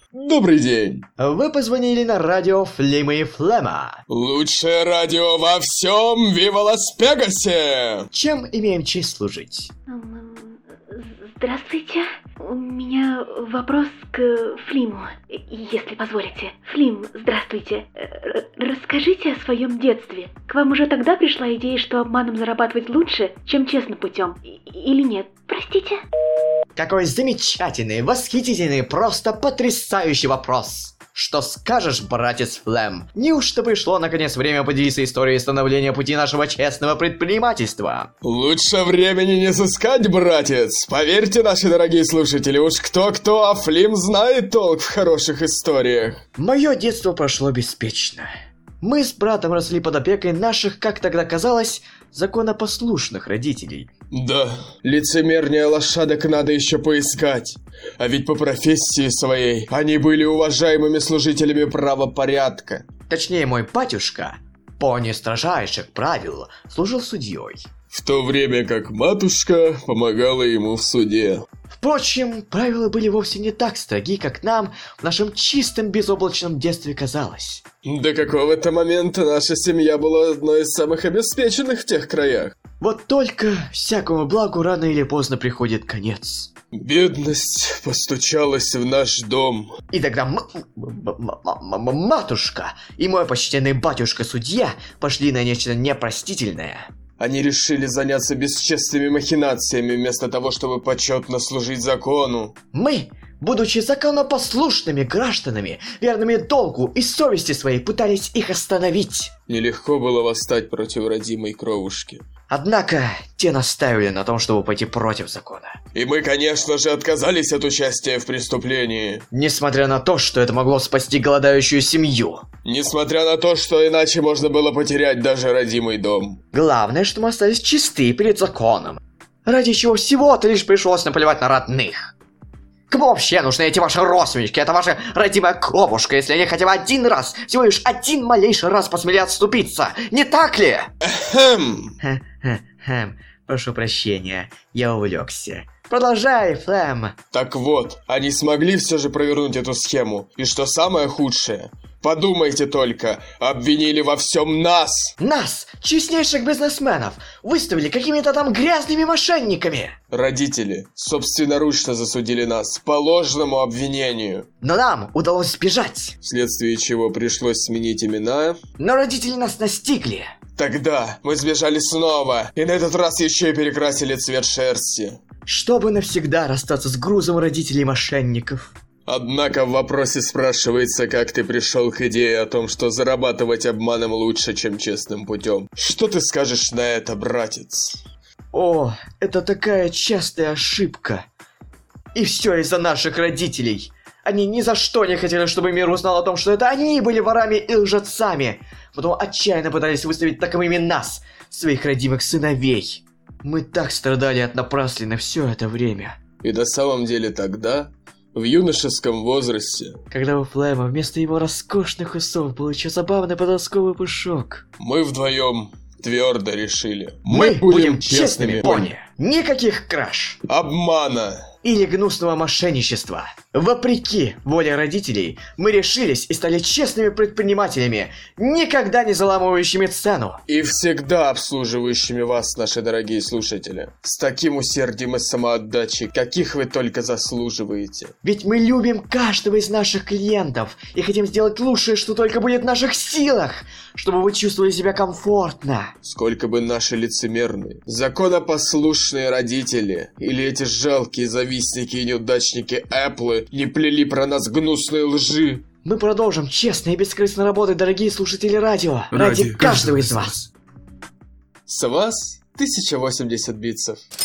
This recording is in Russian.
Добрый день. Вы позвонили на радио Флима и Флема. Лучшее радио во всем Вива Лас-Вегасе. Чем имеем честь служить? Здравствуйте. У меня вопрос к Флиму, если позволите. Флим, здравствуйте. Расскажите о своем детстве. К вам уже тогда пришла идея, что обманом зарабатывать лучше, чем честным путем? Или нет? Простите? Какой замечательный, восхитительный, просто потрясающий вопрос. Что скажешь, братец Флем? Неужто пришло наконец время поделиться историей становления пути нашего честного предпринимательства? Лучше времени не сыскать, братец. Поверьте, наши дорогие слушатели, уж кто-кто, а Флим знает толк в хороших историях. Мое детство прошло беспечно. Мы с братом росли под опекой наших, как тогда казалось, законопослушных родителей. Да, лицемернее лошадок надо еще поискать. А ведь по профессии своей они были уважаемыми служителями правопорядка. Точнее, мой батюшка, по не строжайших правил, служил судьей. В то время как матушка помогала ему в суде. Впрочем, правила были вовсе не так строги, как нам в нашем чистом безоблачном детстве казалось. До какого-то момента наша семья была одной из самых обеспеченных в тех краях. Вот только всякому благу рано или поздно приходит конец. Бедность постучалась в наш дом. И тогда матушка и мой почтенный батюшка-судья пошли на нечто непростительное. Они решили заняться бесчестными махинациями вместо того, чтобы почетно служить закону. Мы, будучи законопослушными гражданами, верными долгу и совести своей, пытались их остановить. Нелегко было восстать против родимой кровушки. Однако, те настаивали на том, чтобы пойти против закона. И мы, конечно же, отказались от участия в преступлении. Несмотря на то, что это могло спасти голодающую семью. Несмотря на то, что иначе можно было потерять даже родимый дом. Главное, что мы остались чисты перед законом. Ради чего всего-то лишь пришлось наплевать на родных. Кому вообще нужны эти ваши родственники? Это ваша родимая кровушка, если они хотя бы один раз, всего лишь один малейший раз посмели отступиться. Не так ли? Прошу прощения, я увлекся. Продолжай, Флем. Так вот, они смогли все же провернуть эту схему. И что самое худшее, подумайте только, обвинили во всем нас. Нас, честнейших бизнесменов, выставили какими-то там грязными мошенниками. Родители собственноручно засудили нас по ложному обвинению. Но нам удалось сбежать. Вследствие чего пришлось сменить имена. Но родители нас настигли. Тогда мы сбежали снова, и на этот раз еще и перекрасили цвет шерсти. Чтобы навсегда расстаться с грузом родителей мошенников. Однако в вопросе спрашивается, как ты пришел к идее о том, что зарабатывать обманом лучше, чем честным путем. Что ты скажешь на это, братец? О, это такая частая ошибка. И все из-за наших родителей. Они ни за что не хотели, чтобы мир узнал о том, что это они были ворами и лжецами. Потом отчаянно пытались выставить таковыми нас, своих родимых сыновей. Мы так страдали от напраслины все это время. И на самом деле тогда, в юношеском возрасте, когда у Флема вместо его роскошных усов был еще забавный подростковый пушок, мы вдвоем твердо решили: мы будем честными пони. Никаких краж, обмана или гнусного мошенничества. Вопреки воле родителей, мы решились и стали честными предпринимателями, никогда не заламывающими цену. И всегда обслуживающими вас, наши дорогие слушатели. С таким усердием и самоотдачей, каких вы только заслуживаете. Ведь мы любим каждого из наших клиентов и хотим сделать лучшее, что только будет в наших силах, чтобы вы чувствовали себя комфортно. Сколько бы наши лицемерные, законопослушные родители или эти жалкие завистники и неудачники Apple не плели про нас гнусные лжи. Мы продолжим честно и бескорыстно работать, дорогие слушатели радио, ради каждого из вас. С вас 1080 битсов.